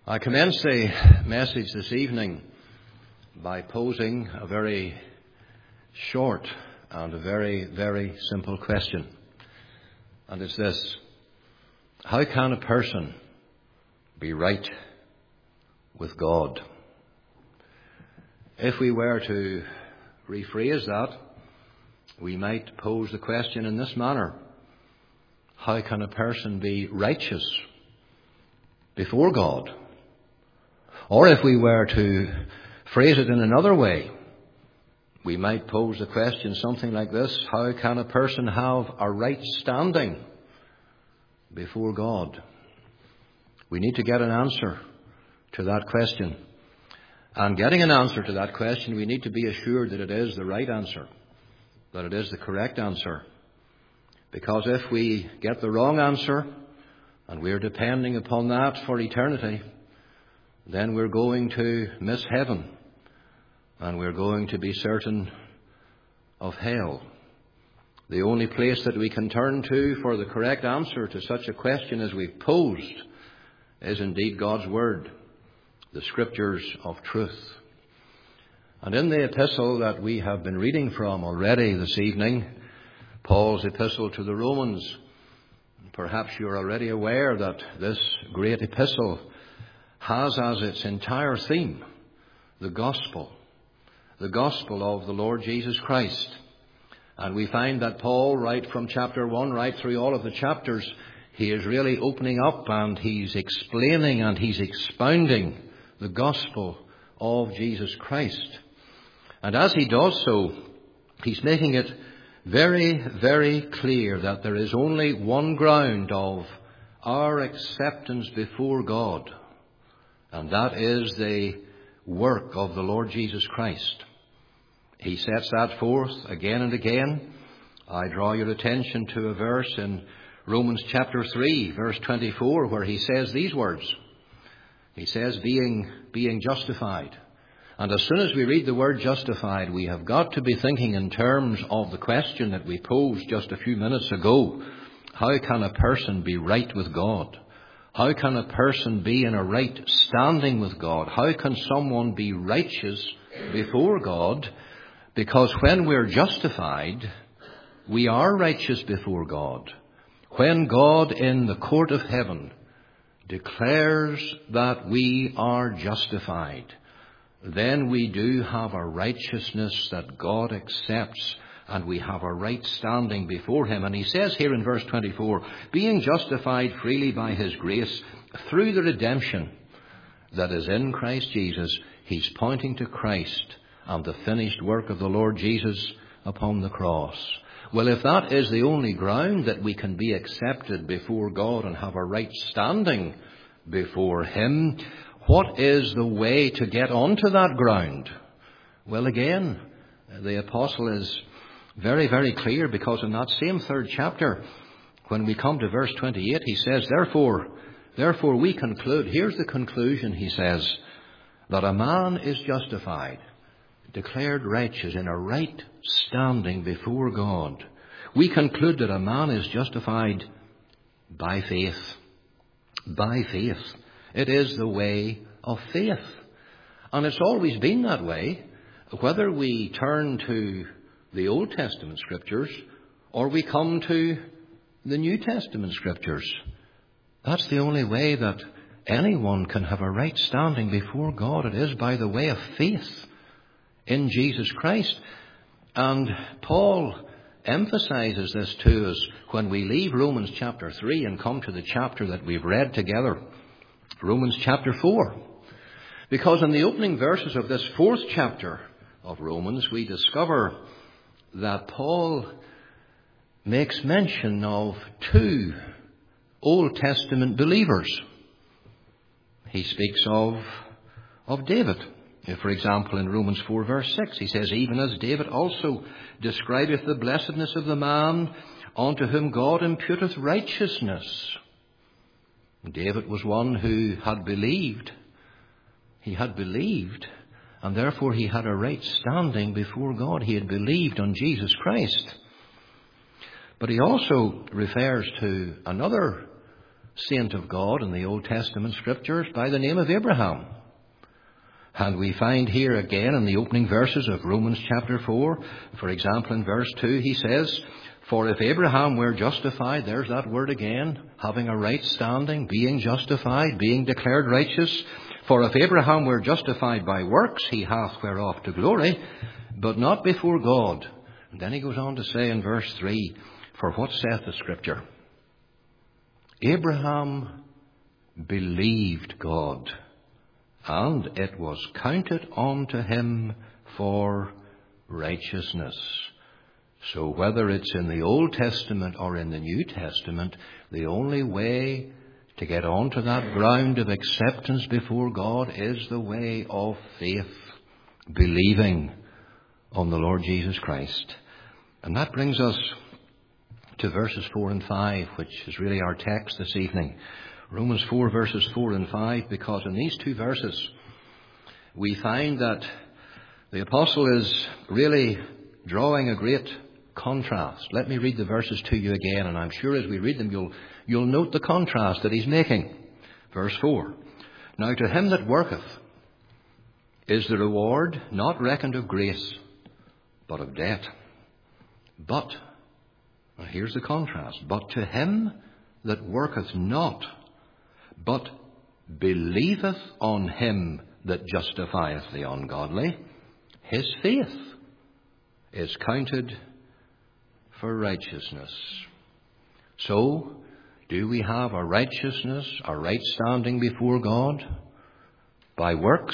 I commence the message this evening by posing a very short and a very, very simple question. And it's this: how can a person be right with God? If we were to rephrase that, we might pose the question in this manner: how can a person be righteous before God? Or if we were to phrase it in another way, we might pose the question something like this: how can a person have a right standing before God? We need to get an answer to that question. And getting an answer to that question, we need to be assured that it is the right answer, that it is the correct answer. Because if we get the wrong answer, and we're depending upon that for eternity, then we're going to miss heaven, and we're going to be certain of hell. The only place that we can turn to for the correct answer to such a question as we've posed is indeed God's Word, the Scriptures of truth. And in the epistle that we have been reading from already this evening, Paul's epistle to the Romans, perhaps you're already aware that this great epistle has as its entire theme the gospel of the Lord Jesus Christ. And we find that Paul, right from chapter 1 right through all of the chapters, he is really opening up and he's explaining and he's expounding the gospel of Jesus Christ. And as he does so, he's making it very, very clear that there is only one ground of our acceptance before God, and that is the work of the Lord Jesus Christ. He sets that forth again and again. I draw your attention to a verse in Romans chapter 3, verse 24, where he says these words. He says, being justified. And as soon as we read the word justified, we have got to be thinking in terms of the question that we posed just a few minutes ago. How can a person be right with God? How can a person be in a right standing with God? How can someone be righteous before God? Because when we're justified, we are righteous before God. When God in the court of heaven declares that we are justified, then we do have a righteousness that God accepts, and we have a right standing before him. And he says here in verse 24, being justified freely by his grace through the redemption that is in Christ Jesus. He's pointing to Christ and the finished work of the Lord Jesus upon the cross. Well, if that is the only ground that we can be accepted before God and have a right standing before him, what is the way to get onto that ground? Well, again, the apostle is very, very clear, because in that same third chapter, when we come to verse 28, he says, Therefore we conclude, here's the conclusion, he says, that a man is justified, declared righteous, in a right standing before God. We conclude that a man is justified by faith. By faith. It is the way of faith. And it's always been that way, whether we turn to the Old Testament Scriptures or we come to the New Testament Scriptures. That's the only way that anyone can have a right standing before God. It is by the way of faith in Jesus Christ. And Paul emphasizes this to us when we leave Romans chapter 3 and come to the chapter that we've read together, Romans chapter 4. Because in the opening verses of this fourth chapter of Romans, we discover that Paul makes mention of two Old Testament believers. He speaks of David. For example, in Romans 4 verse 6, he says, even as David also describeth the blessedness of the man unto whom God imputeth righteousness. David was one who had believed. He had believed, and therefore he had a right standing before God. He had believed on Jesus Christ. But he also refers to another saint of God in the Old Testament Scriptures by the name of Abraham. And we find here again in the opening verses of Romans chapter 4, for example in verse 2, he says, "For if Abraham were justified," there's that word again, having a right standing, being justified, being declared righteous. "For if Abraham were justified by works, he hath whereof to glory, but not before God." And then he goes on to say in verse 3, "For what saith the Scripture? Abraham believed God, and it was counted unto him for righteousness." So whether it's in the Old Testament or in the New Testament, the only way to get onto that ground of acceptance before God is the way of faith, believing on the Lord Jesus Christ. And that brings us to verses 4 and 5, which is really our text this evening. Romans 4 verses 4 and 5, because in these two verses we find that the apostle is really drawing a great contrast. Let me read the verses to you again, and I'm sure as we read them you'll note the contrast that he's making. Verse 4, "Now to him that worketh is the reward not reckoned of grace, but of debt. But," now here's the contrast, "but to him that worketh not, but believeth on him that justifieth the ungodly, his faith is counted for righteousness." So, do we have a righteousness, a right standing before God by works,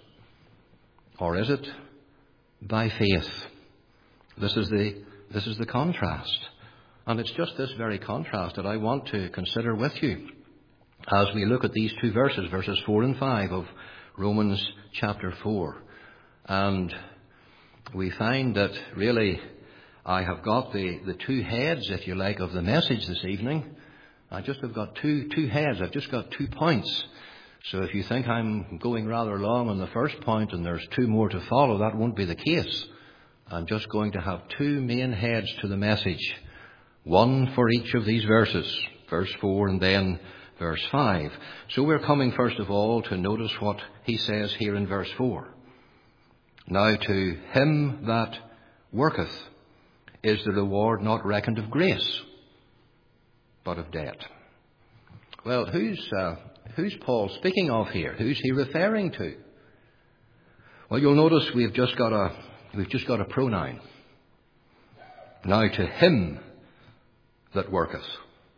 or is it by faith? This is the contrast. And it's just this very contrast that I want to consider with you as we look at these two verses, verses 4 and 5 of Romans chapter 4. And we find that really I have got the two heads, if you like, of the message this evening. I just have got two heads. I've just got 2 points. So if you think I'm going rather long on the first point and there's 2 more to follow, that won't be the case. I'm just going to have 2 main heads to the message. One for each of these verses, verse 4 and then verse 5. So we're coming first of all to notice what he says here in verse 4. "Now to him that worketh is the reward not reckoned of grace, but of debt." Well, who's Paul speaking of here? Who's he referring to? Well, you'll notice we've just got a pronoun. "Now to him that worketh."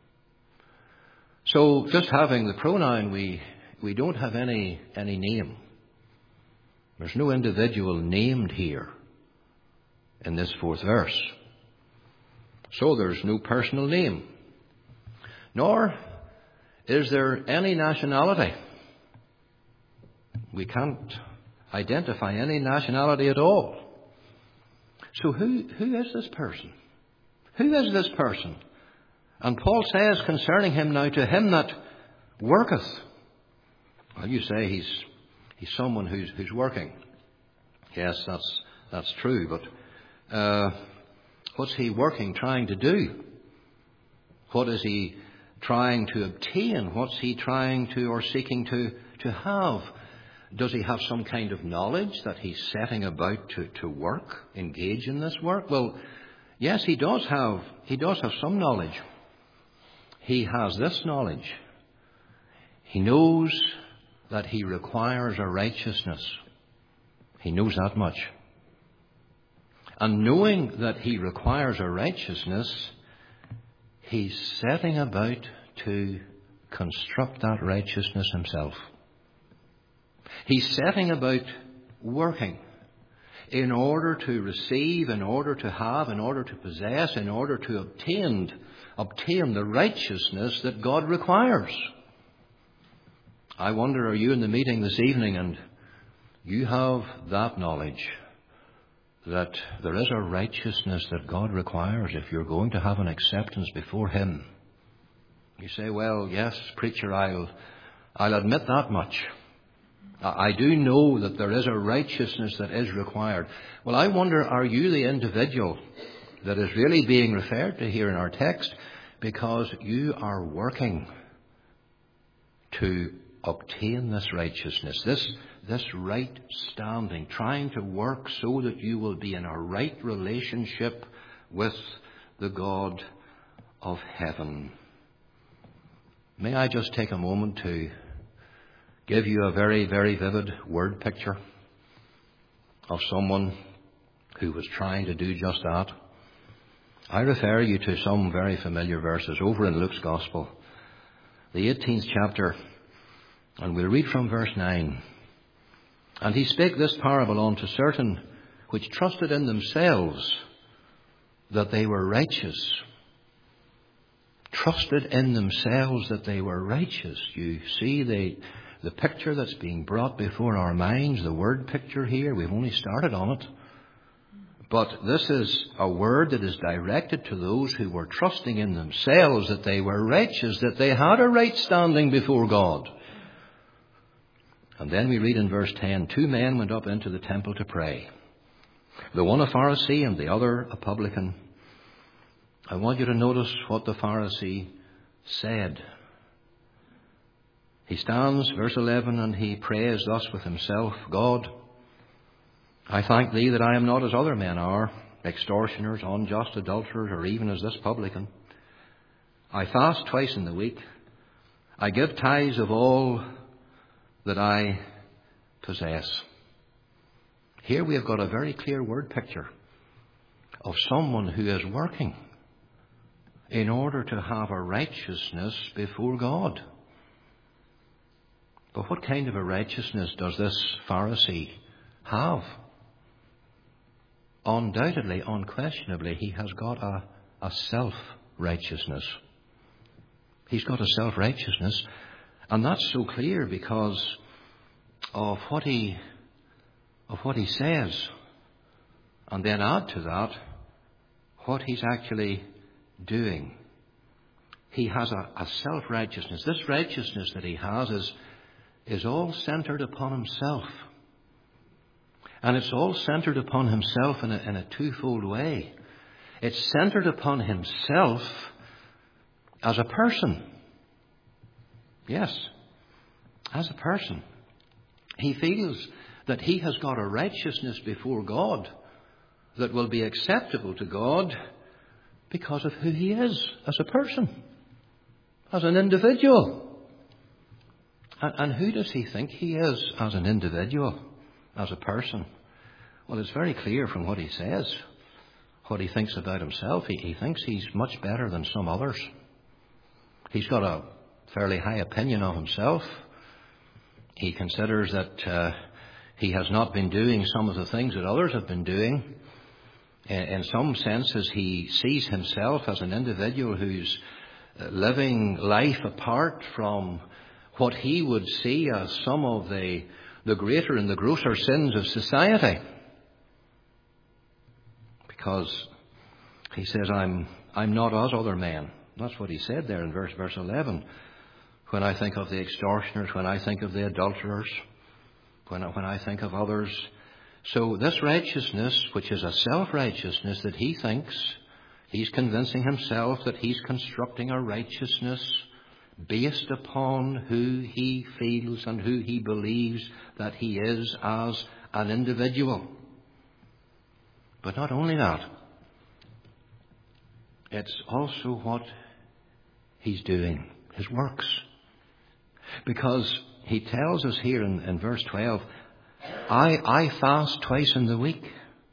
So just having the pronoun, we don't have any name. There's no individual named here in this 4th verse. So there's no personal name. Nor is there any nationality. We can't identify any nationality at all. So who is this person? Who is this person? And Paul says concerning him, "Now to him that worketh." Well, you say he's someone who's working. Yes, that's true. But what's he working, trying to do? What is he trying to obtain? What's he trying to or seeking to have? Does he have some kind of knowledge that he's setting about to work, engage in this work? Well, yes, he does have some knowledge. He has this knowledge. He knows that he requires a righteousness. He knows that much. And knowing that he requires a righteousness, he's setting about to construct that righteousness himself. He's setting about working in order to receive, in order to have, in order to possess, in order to obtain the righteousness that God requires. I wonder, are you in the meeting this evening and you have that knowledge that there is a righteousness that God requires if you're going to have an acceptance before him? You say, "Well, yes, preacher, I'll admit that much. I do know that there is a righteousness that is required." Well, I wonder, are you the individual that is really being referred to here in our text? Because you are working to obtain this righteousness, this right standing, trying to work so that you will be in a right relationship with the God of heaven. May I just take a moment to give you a very, very vivid word picture of someone who was trying to do just that. I refer you to some very familiar verses over in Luke's Gospel, the 18th chapter, and we'll read from verse 9. And he spake this parable unto certain which trusted in themselves that they were righteous. Trusted in themselves that they were righteous. You see the picture that's being brought before our minds, the word picture here. We've only started on it. But this is a word that is directed to those who were trusting in themselves that they were righteous, that they had a right standing before God. And then we read in verse 10, 2 men went up into the temple to pray, the one a Pharisee and the other a publican. I want you to notice what the Pharisee said. He stands, verse 11, and he prays thus with himself, God, I thank thee that I am not as other men are, extortioners, unjust, adulterers, or even as this publican. I fast twice in the week. I give tithes of all that I possess. Here we have got a very clear word picture of someone who is working in order to have a righteousness before God. But what kind of a righteousness does this Pharisee have? Undoubtedly, unquestionably, he has got a self-righteousness. He's got a self-righteousness. And that's so clear because of what he says. And then add to that what he's actually doing. He has a self-righteousness. This righteousness that he has is all centered upon himself. And it's all centered upon himself in a twofold way. It's centered upon himself as a person. Yes, as a person. He feels that he has got a righteousness before God that will be acceptable to God because of who he is as a person, as an individual. And who does he think he is as an individual, as a person? Well, it's very clear from what he says, what he thinks about himself. He thinks he's much better than some others. He's got a fairly high opinion of himself. He considers that he has not been doing some of the things that others have been doing. In some senses, he sees himself as an individual who's living life apart from what he would see as some of the greater and the grosser sins of society. Because he says, I'm not as other men. That's what he said there in verse 11. When I think of the extortioners, when I think of the adulterers, when I think of others. So this righteousness, which is a self-righteousness that he thinks, he's convincing himself that he's constructing a righteousness based upon who he feels and who he believes that he is as an individual. But not only that, it's also what he's doing, his works. Because he tells us here in verse 12, I fast twice in the week.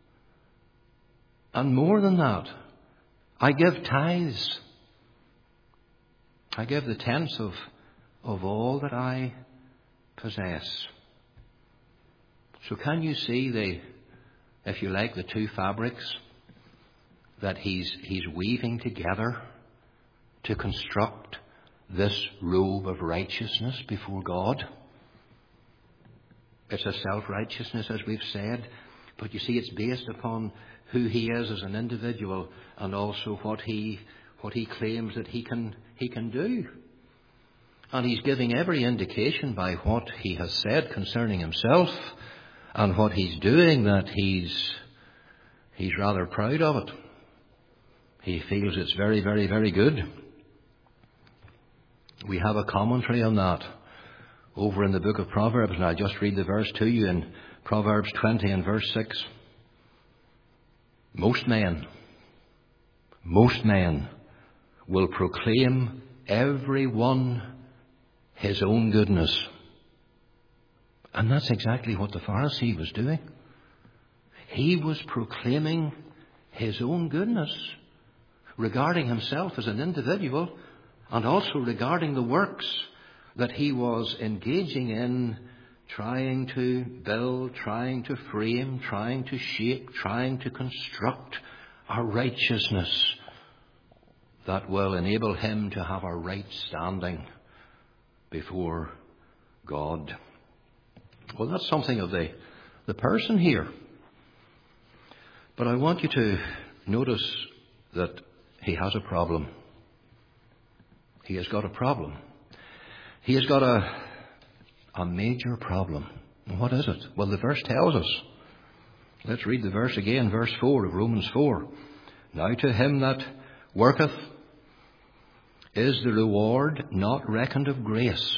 And more than that, I give tithes. I give the tenth of all that I possess. So can you see if you like, the two fabrics that he's weaving together to construct this robe of righteousness before God? It's a self-righteousness, as we've said, but you see, it's based upon who he is as an individual and also what he claims that he can do. And he's giving every indication by what he has said concerning himself and what he's doing that he's rather proud of it. He feels it's very, very, very good. We have a commentary on that over in the book of Proverbs, and I'll just read the verse to you in Proverbs 20 and verse 6. Most men will proclaim every one his own goodness. And that's exactly what the Pharisee was doing. He was proclaiming his own goodness regarding himself as an individual, and also regarding the works that he was engaging in, trying to build, trying to frame, trying to shape, trying to construct a righteousness that will enable him to have a right standing before God. Well, that's something of the person here. But I want you to notice that he has a problem. He has got a problem. He has got a major problem. And what is it? Well, the verse tells us. Let's read the verse again, verse 4 of Romans 4. Now to him that worketh is the reward not reckoned of grace,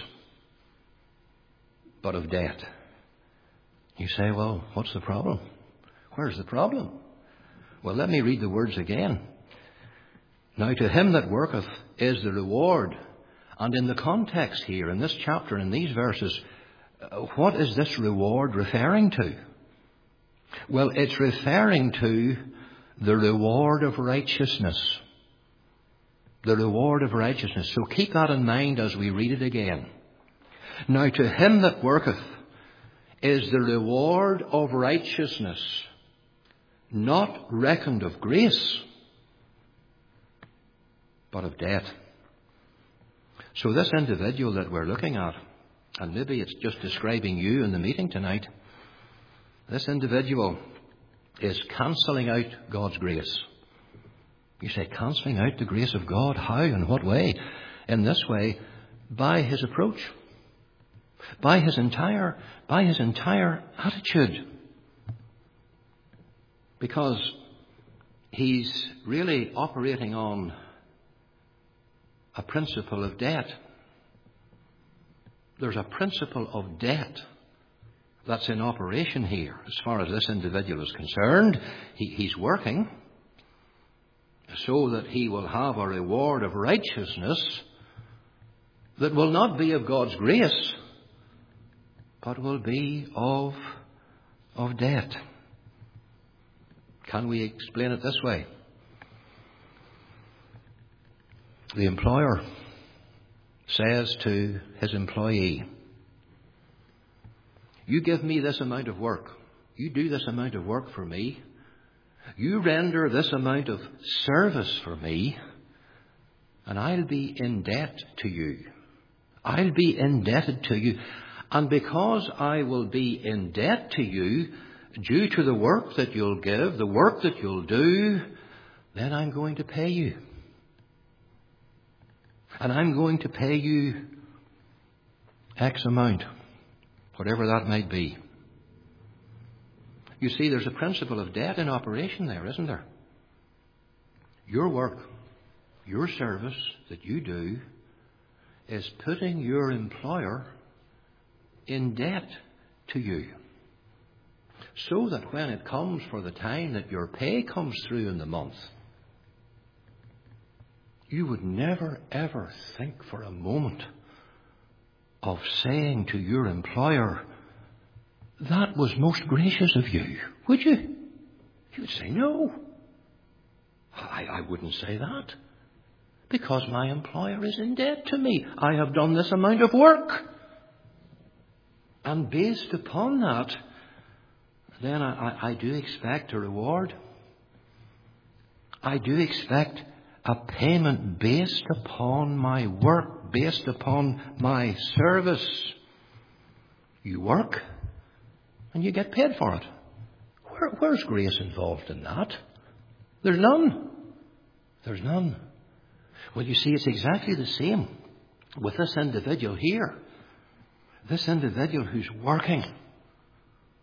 but of debt. You say, well, what's the problem? Where's the problem? Well, let me read the words again. Now to him that worketh is the reward. And in the context here, in this chapter, in these verses, what is this reward referring to? Well, it's referring to the reward of righteousness. The reward of righteousness. So keep that in mind as we read it again. Now to him that worketh is the reward of righteousness, not reckoned of grace, but of debt. So this individual that we're looking at, and maybe it's just describing you in the meeting tonight, this individual is cancelling out God's grace. You say, cancelling out the grace of God? How? In what way? In this way, by his approach, by his entire attitude. Because he's really operating on a principle of debt. There's a principle of debt that's in operation here. As far as this individual is concerned, he's working so that he will have a reward of righteousness that will not be of God's grace, but will be of debt. Can we explain it this way? The employer says to his employee, you give me this amount of work. You do this amount of work for me. You render this amount of service for me, and I'll be in debt to you. I'll be indebted to you. And because I will be in debt to you, due to the work that you'll give, the work that you'll do, then I'm going to pay you. And I'm going to pay you X amount, whatever that might be. You see, there's a principle of debt in operation there, isn't there? Your work, your service that you do is putting your employer in debt to you. So that when it comes for the time that your pay comes through in the month, you would never ever think for a moment of saying to your employer, that was most gracious of you, would you? You would say, no. I wouldn't say that. Because my employer is in debt to me. I have done this amount of work. And based upon that, then I do expect a reward. I do expect a payment based upon my work, based upon my service. You work and you get paid for it. Where's grace involved in that? There's none. There's none. Well, you see, it's exactly the same with this individual here. This individual who's working.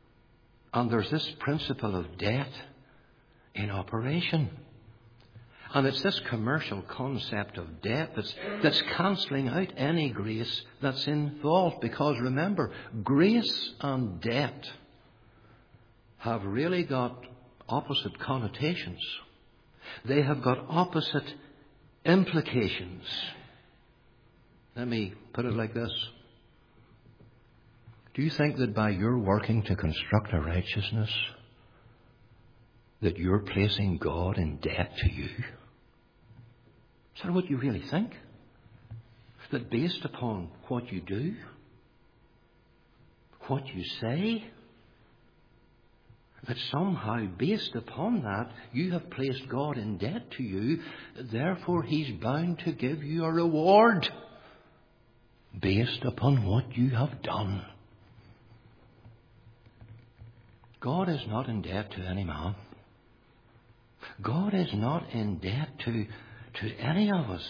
And there's this principle of debt in operation. And it's this commercial concept of debt that's cancelling out any grace that's involved. Because remember, grace and debt have really got opposite connotations. They have got opposite implications. Let me put it like this. Do you think that by your working to construct a righteousness, that you're placing God in debt to you? Is that what you really think? That based upon what you do, what you say, that somehow based upon that you have placed God in debt to you, therefore He's bound to give you a reward based upon what you have done. God is not in debt to any man. God is not in debt to any of us.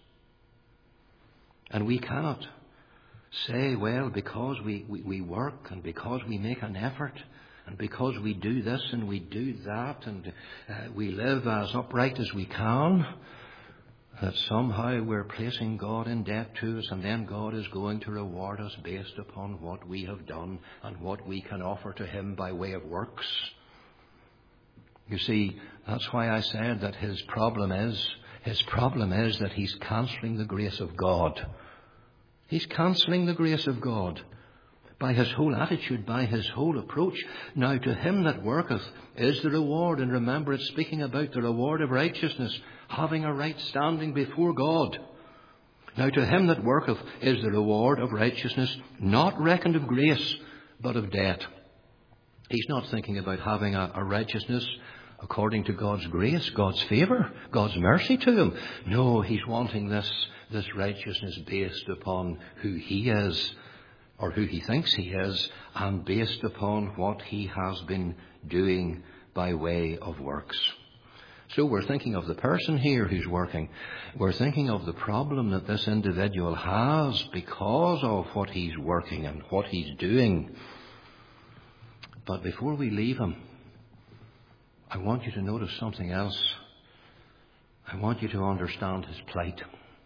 And we cannot say, well, because we work and because we make an effort and because we do this and we do that and we live as upright as we can, that somehow we're placing God in debt to us, and then God is going to reward us based upon what we have done and what we can offer to Him by way of works. You see, that's why I said that his problem is that he's cancelling the grace of God. He's cancelling the grace of God by his whole attitude, by his whole approach. Now to him that worketh is the reward. And remember, it's speaking about the reward of righteousness, having a right standing before God. Now to him that worketh is the reward of righteousness, not reckoned of grace, but of debt. He's not thinking about having a righteousness according to God's grace, God's favour, God's mercy to him. No, he's wanting this righteousness based upon who he is, or who he thinks he is, and based upon what he has been doing by way of works. So we're thinking of the person here who's working. We're thinking of the problem that this individual has because of what he's working and what he's doing. But before we leave him, I want you to notice something else. I want you to understand his plight.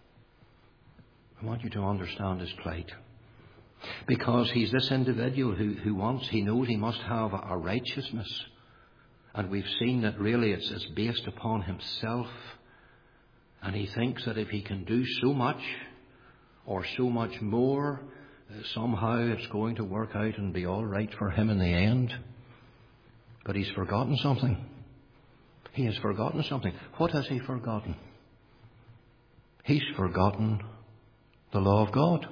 I want you to understand his plight. Because he's this individual he knows he must have a righteousness. And we've seen that really it's based upon himself. And he thinks that if he can do so much or so much more, somehow it's going to work out and be all right for him in the end. But he's forgotten something. He has forgotten something. What has he forgotten? He's forgotten the law of God.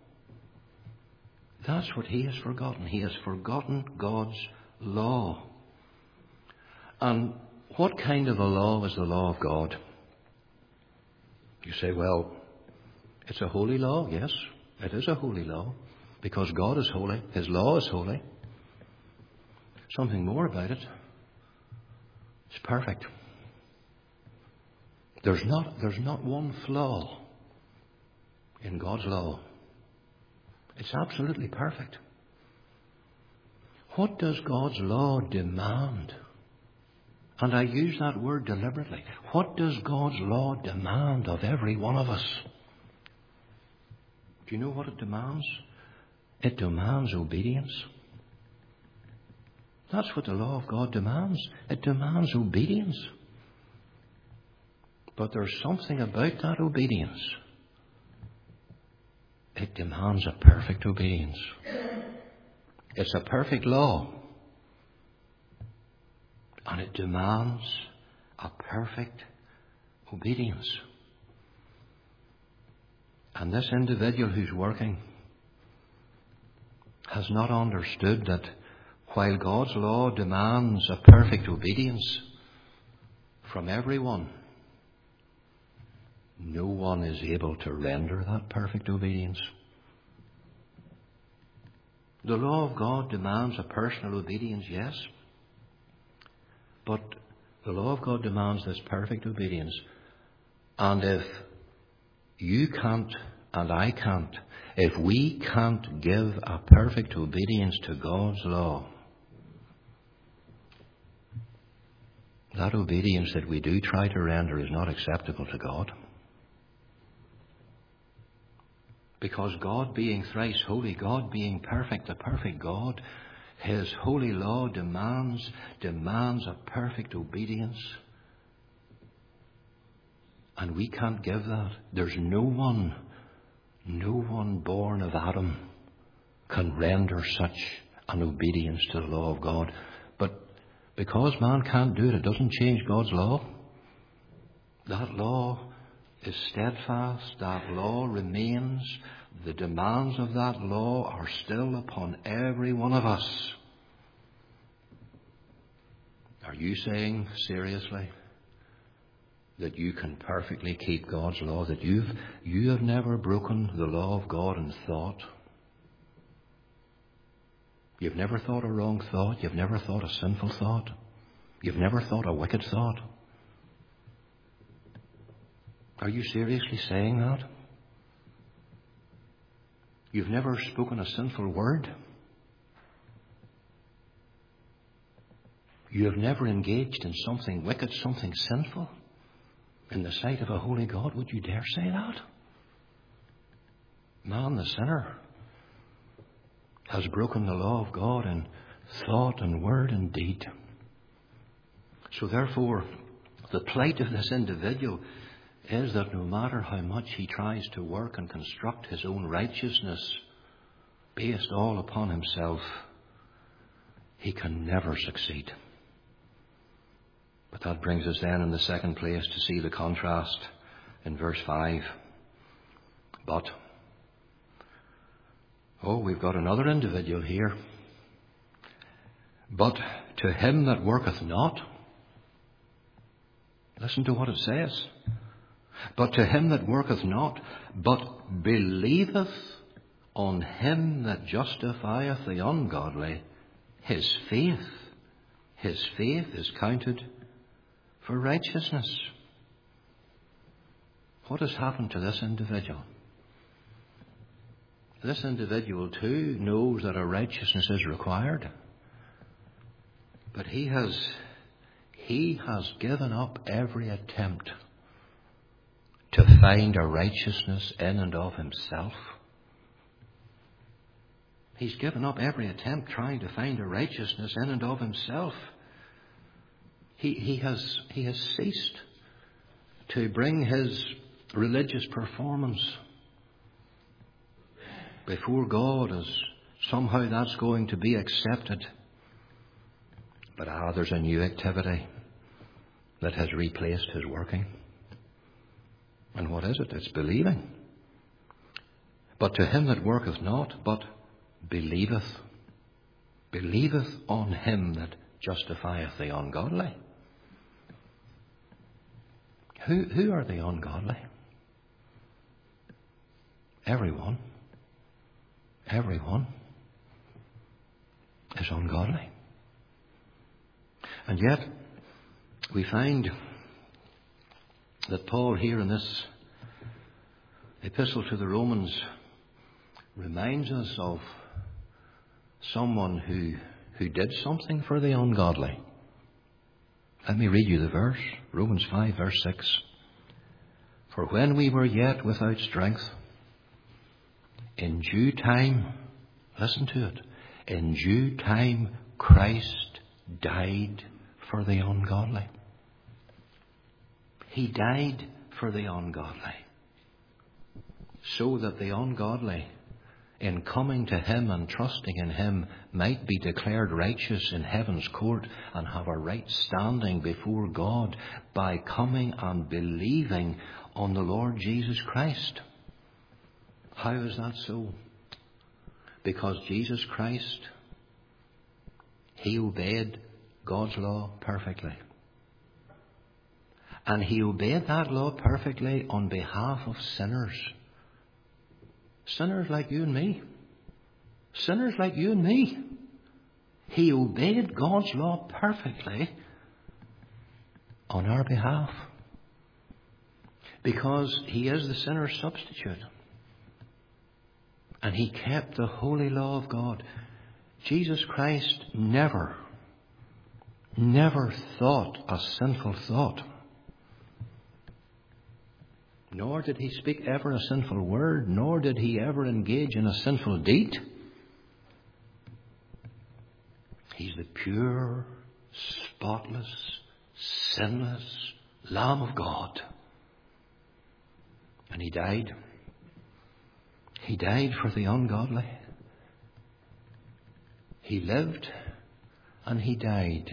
That's what he has forgotten. He has forgotten God's law. And what kind of a law is the law of God? You say, well, it's a holy law. Yes, it is a holy law. Because God is holy. His law is holy. Something more about it. It's perfect. There's not one flaw in God's law. It's absolutely perfect. What does God's law demand? And I use that word deliberately. What does God's law demand of every one of us? Do you know what it demands? It demands obedience. That's what the law of God demands. It demands obedience. But there's something about that obedience. It demands a perfect obedience. It's a perfect law. And it demands a perfect obedience. And this individual who's working has not understood that while God's law demands a perfect obedience from everyone, no one is able to render that perfect obedience. The law of God demands a personal obedience, yes. But the law of God demands this perfect obedience. And if you can't and I can't, if we can't give a perfect obedience to God's law, that obedience that we do try to render is not acceptable to God. Because God being thrice holy, God being perfect, the perfect God, His holy law demands a perfect obedience. And we can't give that. There's no one born of Adam can render such an obedience to the law of God. But because man can't do it, it doesn't change God's law. That law is steadfast. That law remains. The demands of that law are still upon every one of us. Are you saying seriously that you can perfectly keep God's law, that you have never broken the law of God in thought? You've never thought a wrong thought. You've never thought a sinful thought. You've never thought a wicked thought. Are you seriously saying that? You've never spoken a sinful word. You have never engaged in something wicked, something sinful in the sight of a holy God. Would you dare say that? Man, the sinner, has broken the law of God in thought and word and deed. So therefore, the plight of this individual is that no matter how much he tries to work and construct his own righteousness based all upon himself, he can never succeed. But that brings us then in the second place to see the contrast in verse 5. But, we've got another individual here. But to him that worketh not, listen to what it says. But to him that worketh not, but believeth on him that justifieth the ungodly, his faith is counted for righteousness. What has happened to this individual? This individual too knows that a righteousness is required. But he has given up every attempt to find a righteousness in and of himself. He's given up every attempt trying to find a righteousness in and of himself. He has ceased to bring his religious performance before God as somehow that's going to be accepted. But there's a new activity that has replaced his working. And what is it? It's believing. But to him that worketh not, but believeth on him that justifieth the ungodly. Who are the ungodly? Everyone is ungodly. And yet, we find that Paul here in this epistle to the Romans reminds us of someone who did something for the ungodly. Let me read you the verse, Romans 5 verse 6. For when we were yet without strength, in due time, listen to it, in due time Christ died for the ungodly. He died for the ungodly, so that the ungodly, in coming to him and trusting in him, might be declared righteous in heaven's court and have a right standing before God by coming and believing on the Lord Jesus Christ. How is that so? Because Jesus Christ, he obeyed God's law perfectly. And he obeyed that law perfectly on behalf of sinners. Sinners like you and me. Sinners like you and me. He obeyed God's law perfectly on our behalf. Because he is the sinner's substitute. And he kept the holy law of God. Jesus Christ never never thought a sinful thought. Nor did he speak ever a sinful word, nor did he ever engage in a sinful deed. He's the pure, spotless, sinless Lamb of God. And he died. He died for the ungodly. He lived and he died,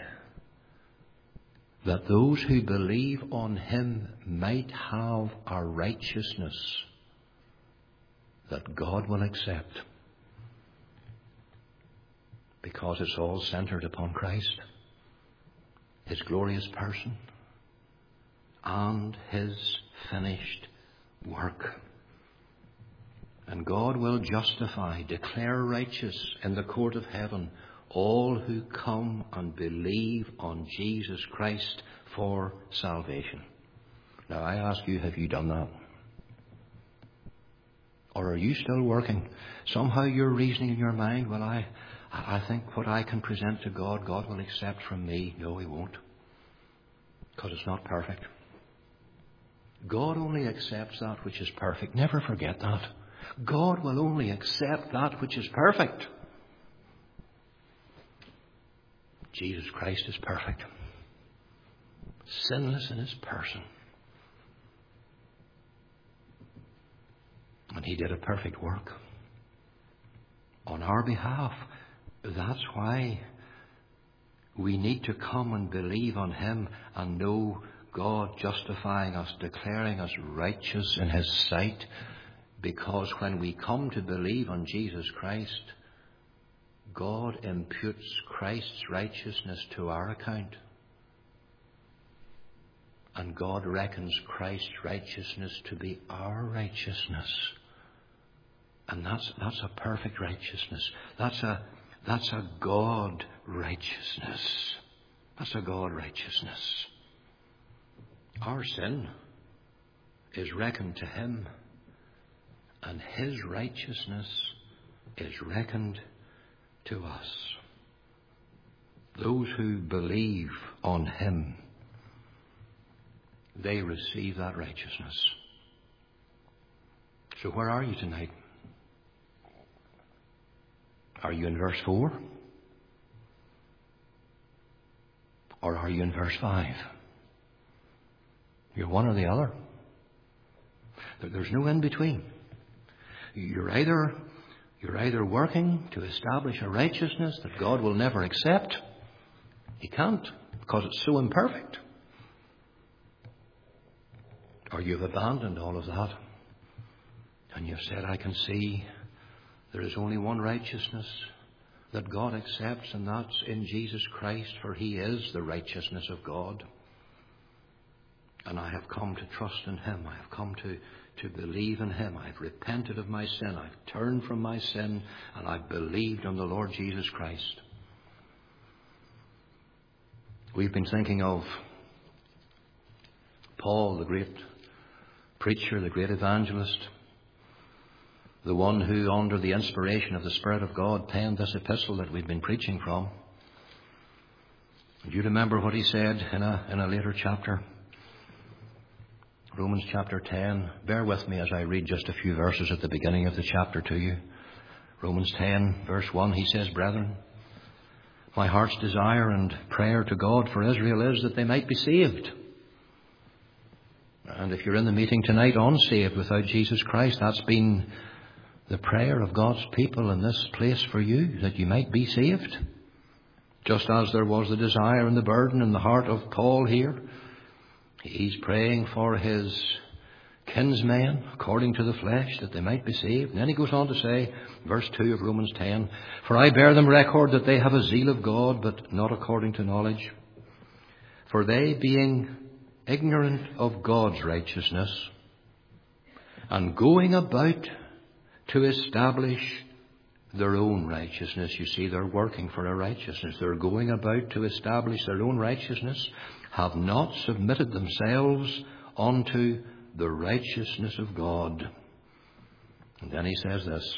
that those who believe on him might have a righteousness that God will accept, because it's all centered upon Christ, his glorious person, and his finished work. And God will justify, declare righteous in the court of heaven all who come and believe on Jesus Christ for salvation. Now I ask you, have you done that? Or are you still working? Somehow you're reasoning in your mind, well, I think what I can present to God, God will accept from me. No, he won't. Because it's not perfect. God only accepts that which is perfect. Never forget that. God will only accept that which is perfect. Jesus Christ is perfect, sinless in his person. And he did a perfect work on our behalf. That's why we need to come and believe on him and know God justifying us, declaring us righteous in his sight. Because when we come to believe on Jesus Christ, God imputes Christ's righteousness to our account. And God reckons Christ's righteousness to be our righteousness. And that's a perfect righteousness. That's a God righteousness. That's a God righteousness. Our sin is reckoned to him, and his righteousness is reckoned to us. Those who believe on him, they receive that righteousness. So where are you tonight? Are you in verse 4? Or are you in verse 5? You're one or the other. There's no in between. You're either working to establish a righteousness that God will never accept. He can't, because it's so imperfect. Or you've abandoned all of that. And you've said, I can see there is only one righteousness that God accepts, and that's in Jesus Christ, for he is the righteousness of God. And I have come to trust in him. I have come to believe in him. I've repented of my sin. I've turned from my sin, and I've believed on the Lord Jesus Christ. We've been thinking of Paul, the great preacher, the great evangelist, the one who, under the inspiration of the Spirit of God, penned this epistle that we've been preaching from. Do you remember what he said in a later chapter? Romans chapter 10. Bear with me as I read just a few verses at the beginning of the chapter to you. Romans 10, verse 1, he says, Brethren, my heart's desire and prayer to God for Israel is that they might be saved. And if you're in the meeting tonight unsaved without Jesus Christ, that's been the prayer of God's people in this place for you, that you might be saved. Just as there was the desire and the burden in the heart of Paul here, he's praying for his kinsmen according to the flesh, that they might be saved. And then he goes on to say, verse 2 of Romans 10, For I bear them record that they have a zeal of God, but not according to knowledge. For they, being ignorant of God's righteousness, and going about to establish their own righteousness. You see, they're working for a righteousness. They're going about to establish their own righteousness, have not submitted themselves unto the righteousness of God. And then he says this,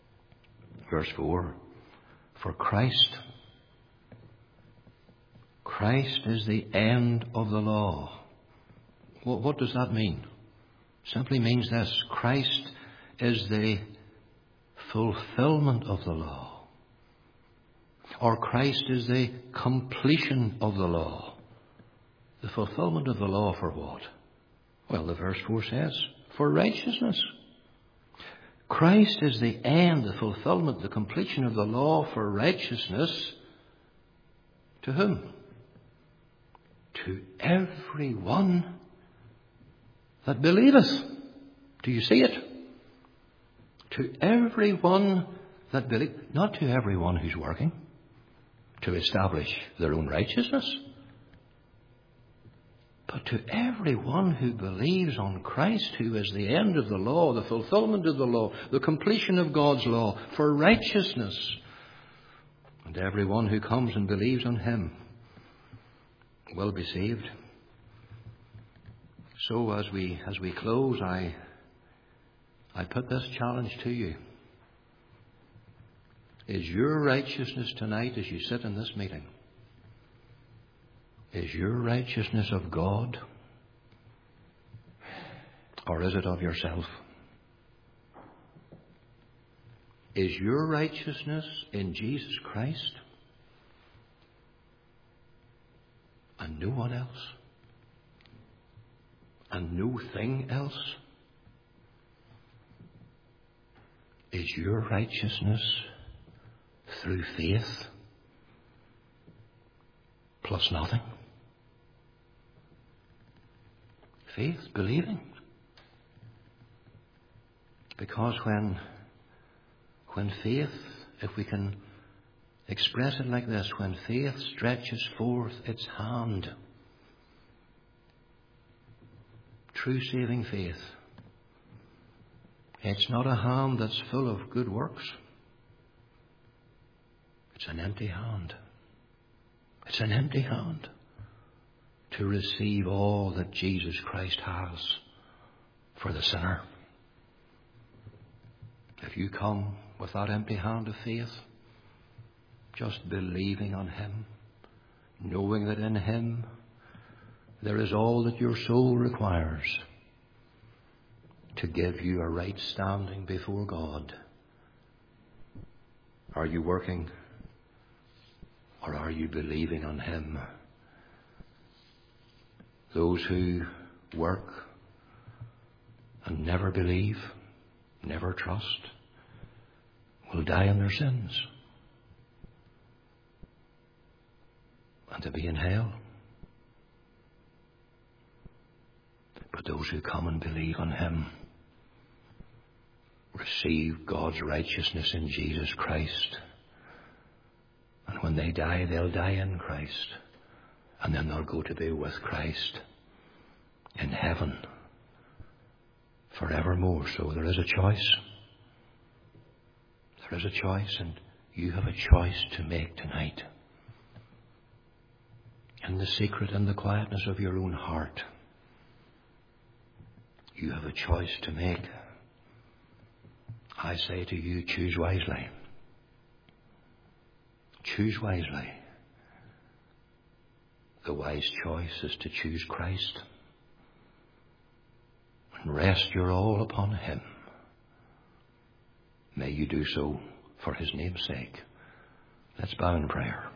verse 4, For Christ Christ is the end of the law. What does that mean? Simply means this: Christ is the fulfillment of the law. Or Christ is the completion of the law. The fulfillment of the law for what? Well, the verse 4 says, for righteousness. Christ is the end, the fulfillment, the completion of the law for righteousness. To whom? To everyone that believeth. Do you see it? To everyone that believeth. Not to everyone who's working to establish their own righteousness, but to everyone who believes on Christ, who is the end of the law, the fulfillment of the law, the completion of God's law for righteousness. And everyone who comes and believes on him will be saved. So as we close, I put this challenge to you. Is your righteousness tonight, as you sit in this meeting, is your righteousness of God, or is it of yourself? Is your righteousness in Jesus Christ and no one else? And no thing else? Is your righteousness through faith plus nothing? Faith, believing. Because when faith, if we can express it like this, when faith stretches forth its hand, true saving faith, it's not a hand that's full of good works. It's an empty hand. It's an empty hand to receive all that Jesus Christ has for the sinner. If you come with that empty hand of faith, just believing on him, knowing that in him there is all that your soul requires to give you a right standing before God. Are you working, or are you believing on him? Those who work and never believe, never trust, will die in their sins and to be in hell. But those who come and believe on him receive God's righteousness in Jesus Christ. And when they die, they'll die in Christ. And then they'll go to be with Christ in heaven forevermore. So there is a choice. There is a choice, and you have a choice to make tonight. In the secret and the quietness of your own heart, you have a choice to make. I say to you, choose wisely. Choose wisely. The wise choice is to choose Christ and rest your all upon him. May you do so for his name's sake. Let's bow in prayer.